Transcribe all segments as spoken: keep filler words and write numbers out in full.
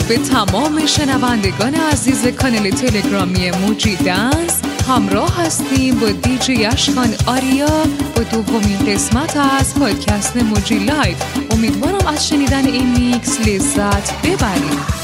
به تمام شنوندگان عزیز کانال تلگرامی موجی دنس. همراه هستیم با دیجی اشکان آریا با دومین قسمت از پادکست موجی لایف. امیدوارم از شنیدن این میکس لذت ببرید.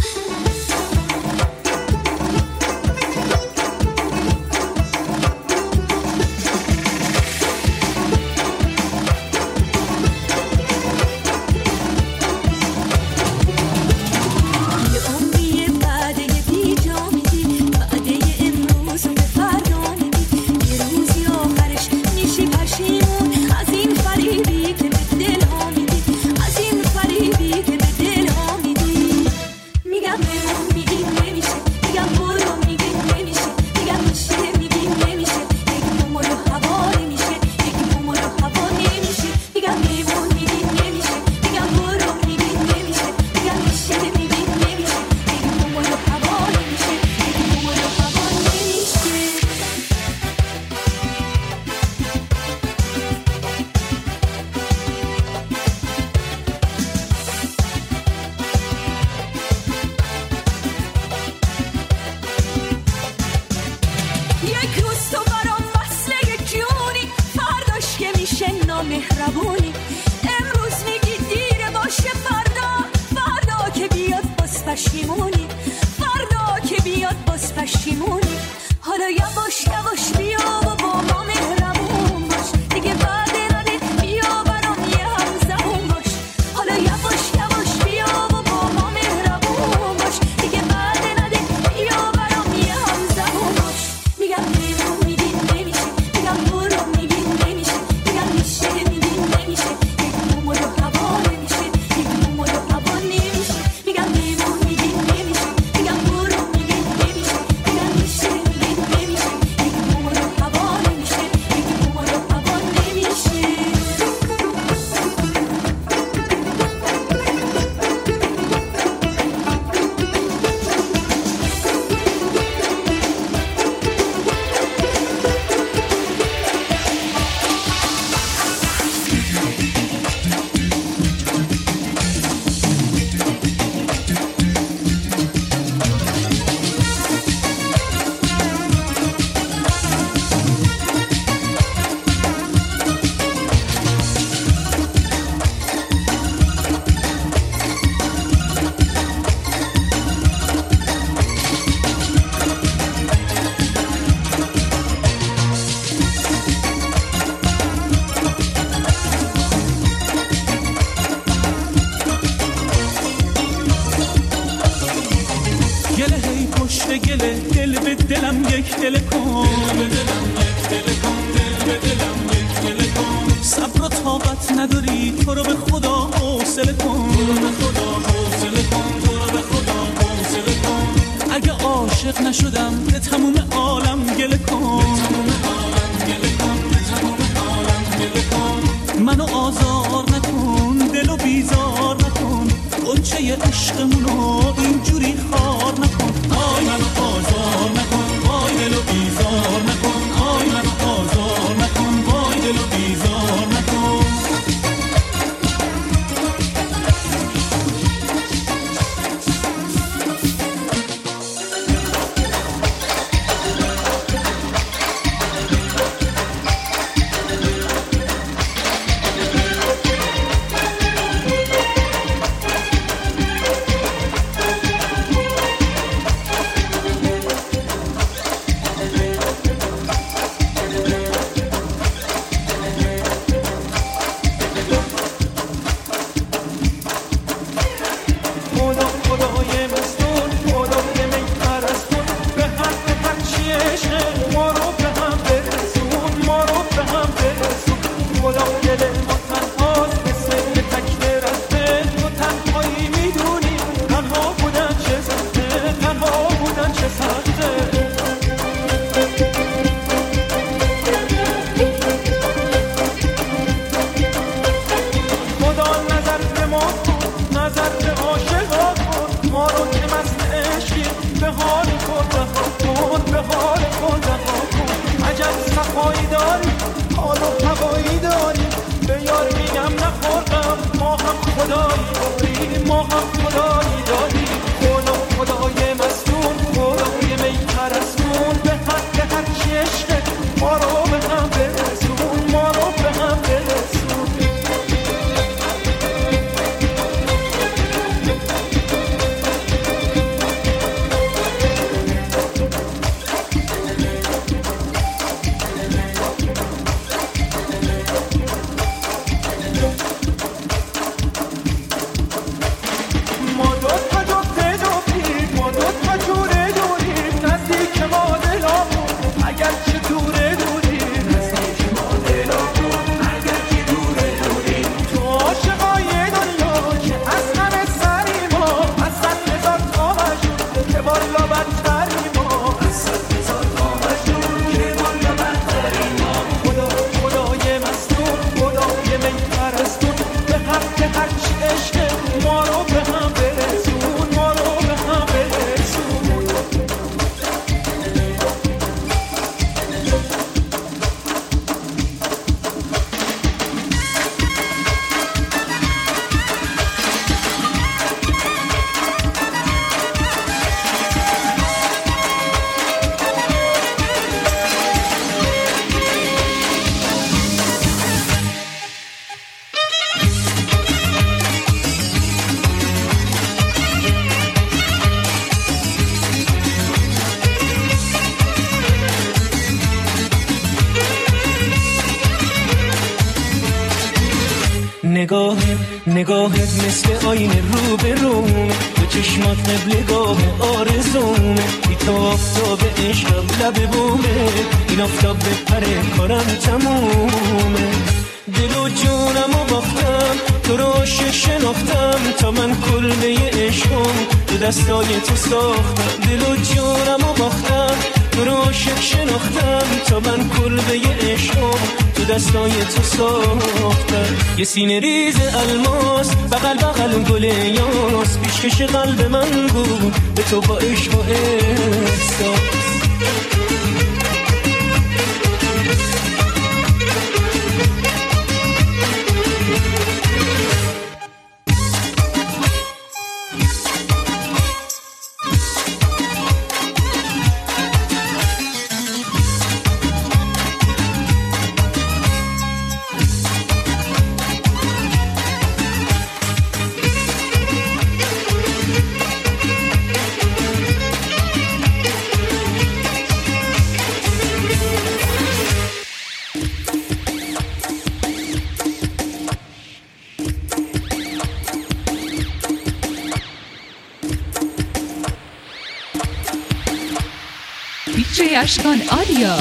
مهربونی امروز میگی دیره باشه، فردا فردا که بیاد باز پشیمونی، فردا که بیاد باز پشیمونی. حالا یواش یواش بیا و با ما مهربون باش، دیگه بعد نده بیا برام یه هم زبون باش. حالا یواش یواش بیا و با ما مهربون باش، دیگه بعد نده بیا برام یه هم زبون باش. میگم بیرون میگین نمیشه، میگم برو میگین نمیشه، میگم میشه میگین نمیشه، یک بوم و دو هوا نمیشه، یک بوم و دو هوا نمیشه. میگم بیرون میگین نمیشه، میگم برو میگین نمیشه، میگم میشه میگین نمیشه، یک بوم و دو هوا نمیشه، یک بوم و دو هوا نمیشه. گله هی پشت گله، دل به دلم یک دل کن، دل به دلم یک دل کن، دل به دلم یک دل کن. صبر و طاقت نداری تو رو به خدا حوصله کن، تو رو به خدا حوصله کن، تو رو به خدا حوصله کن. اگه عاشق نشدم به تموم عالم گله کن، به تموم عالم گله کن، به تموم عالم گله کن. منو آزار نکن، دلو بیزار نکن، غنچه عشقمونو اینجوری خار نکن. آی منو آزار نکن، وای دلو بیزار نکن، آی منو آزار نکن، وای دلو بیزار نکن. خدایی داری، ما هم خدایی داری. نگاه نگاهت مثل آینه رو به رومه، تو چشمات قبلگاه آرزومه، بی تو آفتاب عشقم لب بومه، این آفتاب بپره کارم تمومه. دل و جونم و باختم تو رو عاشق شناختم، تا من کلبه عشقم تو دستای تو ساختم. دل و جونم و باختم تو رو عاشق شناختم، تا من کلبه عشقم تو دستای تو ساختم. یه سینه ریز الماس بغل بغل گل یاس، پیشکش قلب من بود به تو با عشق و احساس. دیجی اشکان آریا.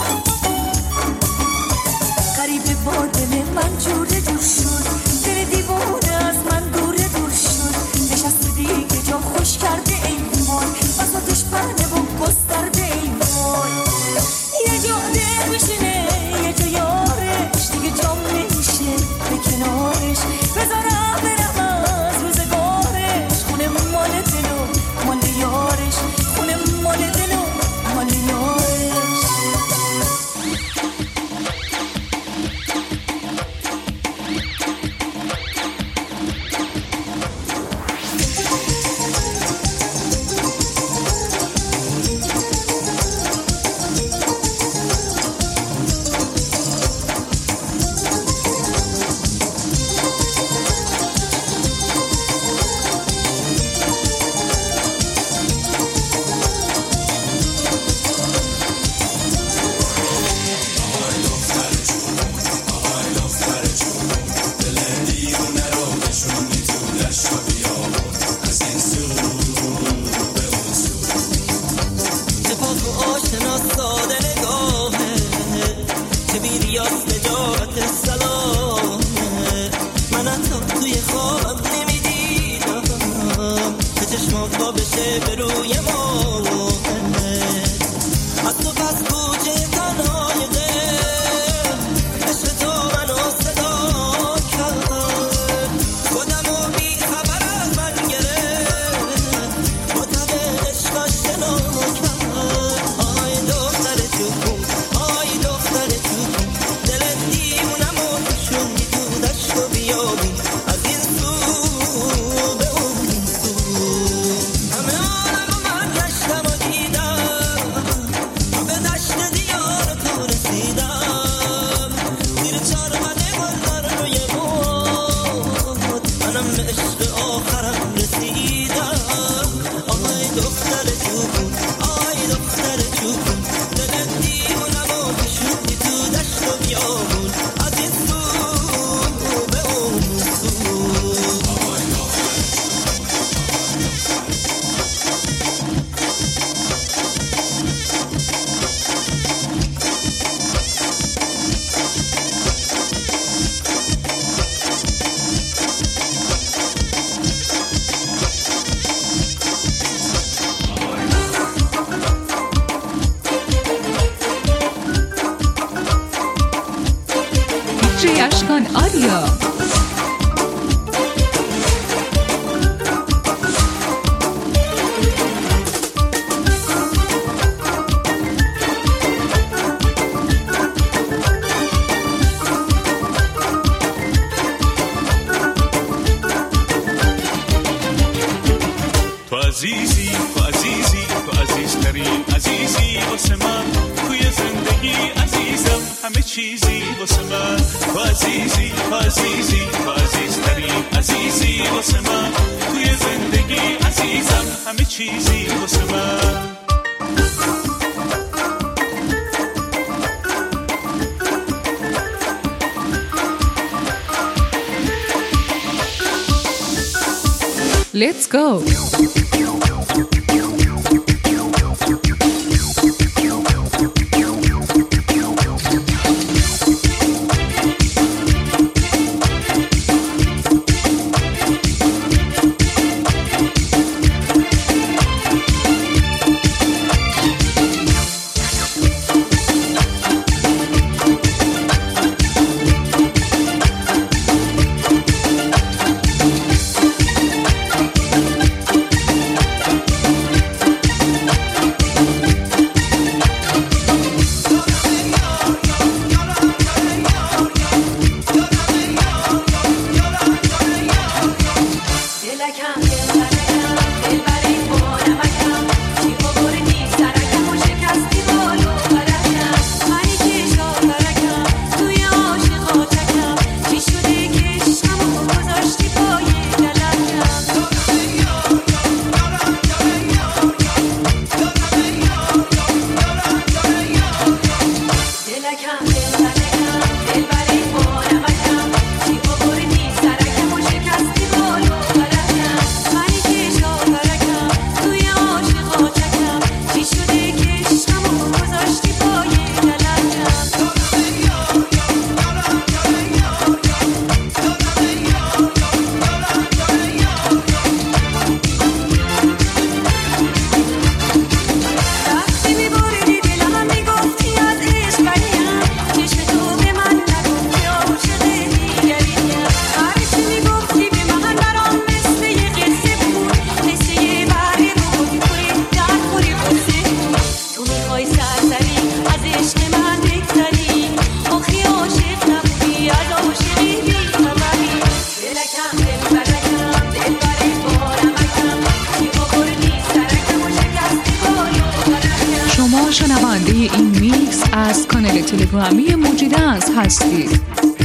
با دل من جور جور شد، دل دیوانه من حتی توی خوابم نمیدیدم که چشمات با بشه به روی ما از تو پس کوچه تنهای دل عشق تو منو صدا کرد خودم و بی خبر از من گرفت با تب عشقاش شنا کرد آی دختر جون آی دختر جون دلت دیونم و نشوندی تو دشت و بیابی از این سو به اون سو همه عالم و من گشتم و دیدم به دشت دیار تو رسیدم زیر چارمده گلدار روی بود منم به عشق آخرم رسیدم آی دختر جون آی دختر جون دلت دیونم و نشوندی تو دشت و بیابون از این سو به اون سو دیجی اشکان آریا. تو عزیزی تو عزیزی تو عزیزترین عزیزی واسه من توی زندگی عزیزم همه چیزی واسه من تو عزیزی تو عزیزی تو عزیزترین عزیزی واسه من توی زندگی عزیزم همه چیزی واسه من Let's go. شنونده این میکس از کانال تلگرامی موجی دنس هستید.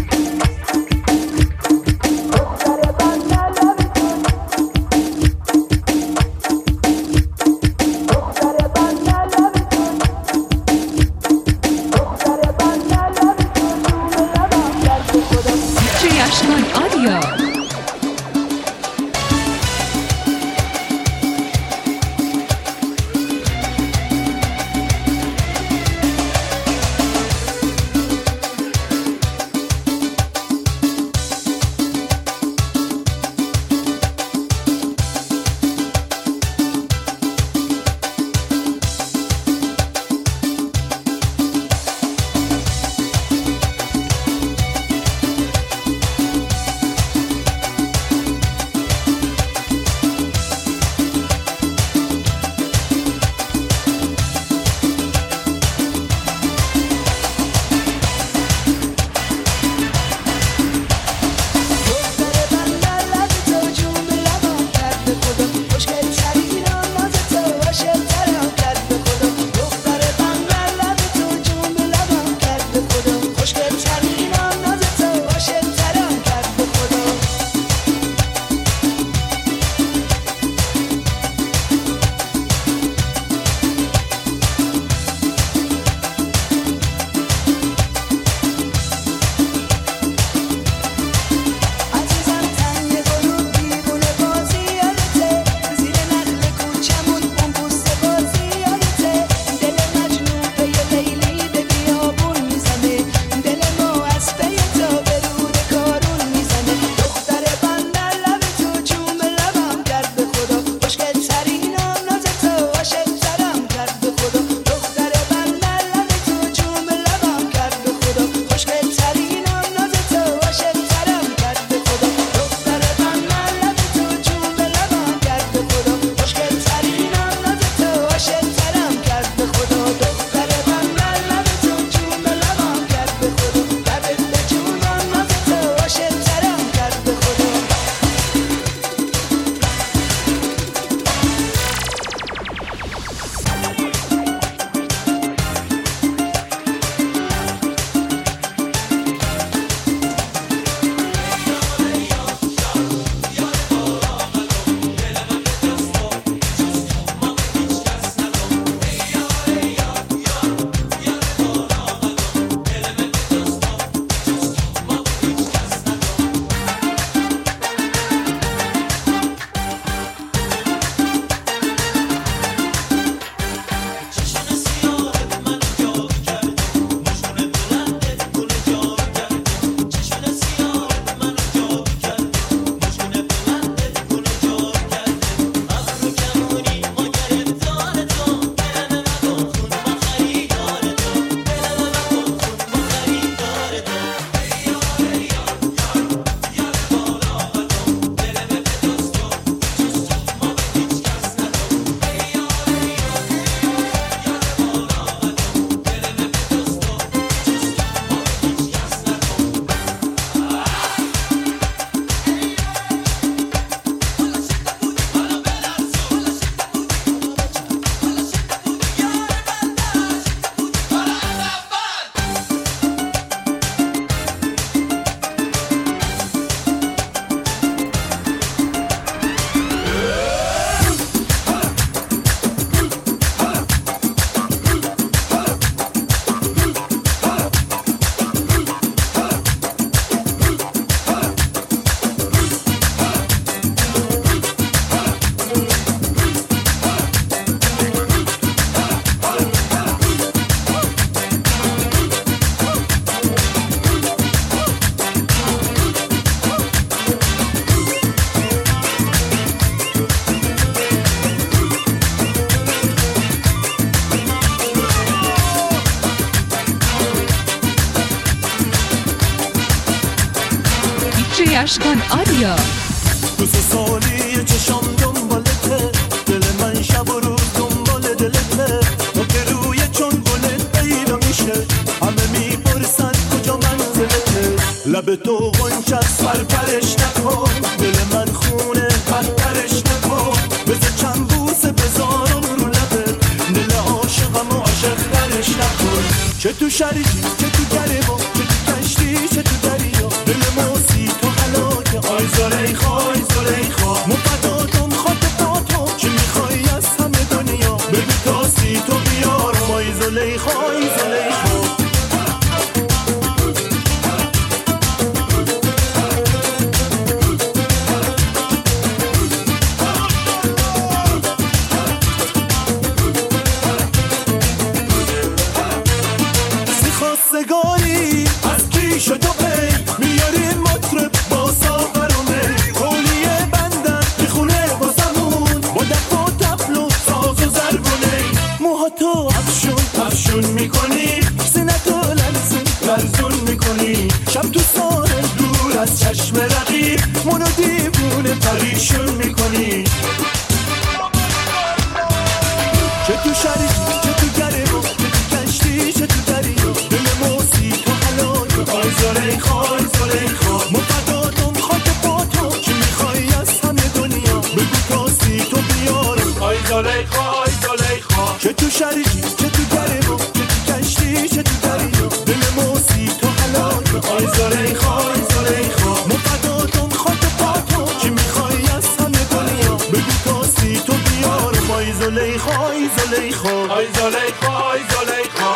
دیجی اشکان آریا. اشکان آریا. دوست سالی چشام دنبالته، دل من شب و روز دنبال دلته. تو که روی چون گلت پیدا میشه، همه میپرسن کجا منزلته. لب تو غنچست پرپرش نکن، دل من خونه پرپرش نکن. بذار چند بوسه بذارم رو لبت، دل عاشقم و عاشق درش نکن. چه تو شریکی چه تو گریبا، چه تو کشتی چه تو دریا، دل موسی تو حلاکه. آی زلیخا آی زلیخا، مفداتم خاک پاتو، چی میخوای از همه دنیا، بگو تاسی تو بیارم. آی زلیخا آی زلیخا. خواستگاری از پیش تو پی میاریم مطرب با ساغر و می. کولیه بندم میخونه واسمون با دف و تبل و ساز و زربونه. موهاتو افشون افشون میکنی، سینتو لرزون لرزون میکنی. شب تو ساحل دور از چشم رقیب، منو دیوونه پریشون میکنی. چه تو شریکی چه تو گریبا، چه تو کشتی چه تو دریا، دل موسی تو حلاکه. آی زلیخا آی زلیخا، مفداتم خاک پاتو، چی میخوای از همه دنیا، بگو تاسی تو بیارم. آی زلیخا آی زلیخا. چه تو شریکی چه تو گریبا، چه تو کشتی چه تو دریا، دل موسی تو حلاکه. آی زلیخا آی زلیخا، مفداتم خاک پاتو، چی میخوای از همه دنیا، بگو تاسی تو بیارم. آی زلیخا آی زلیخا آی زلیخا آی زلیخا.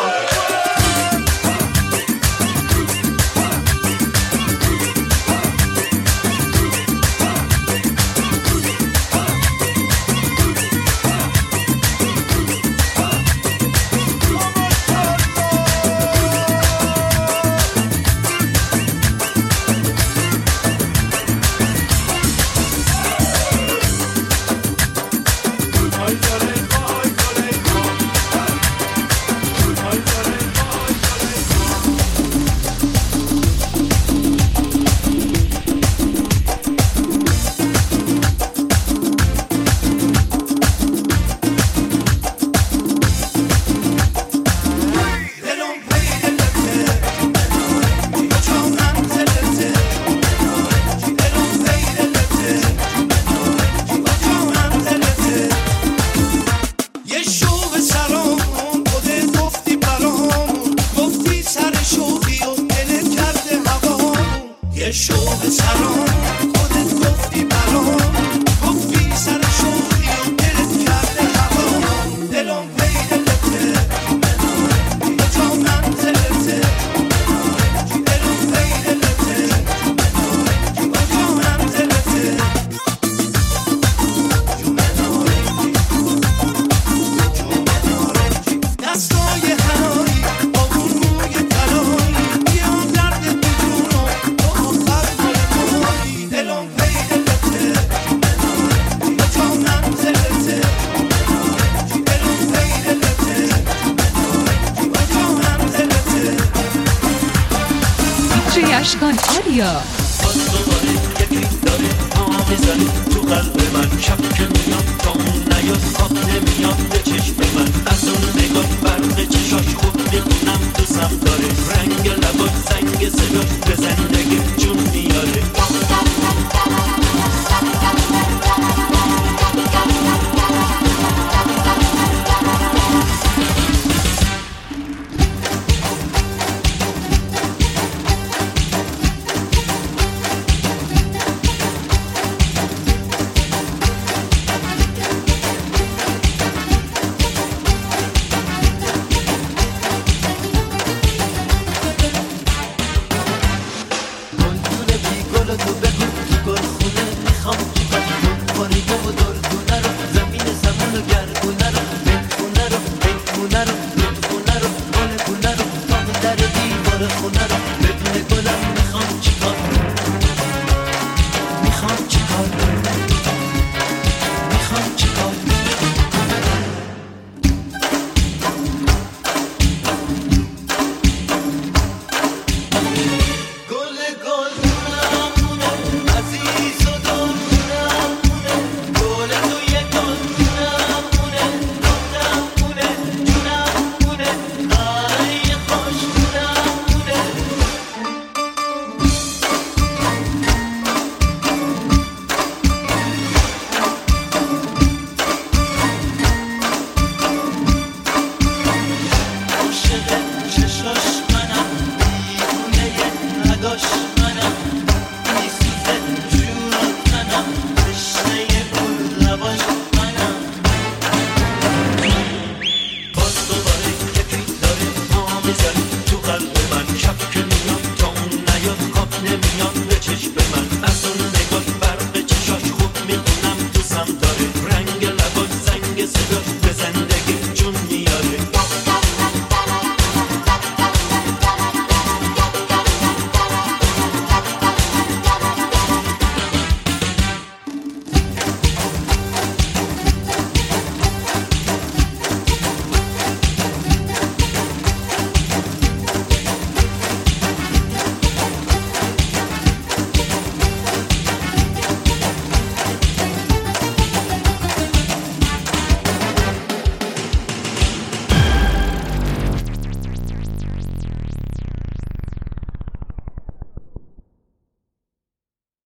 اشکان آریا.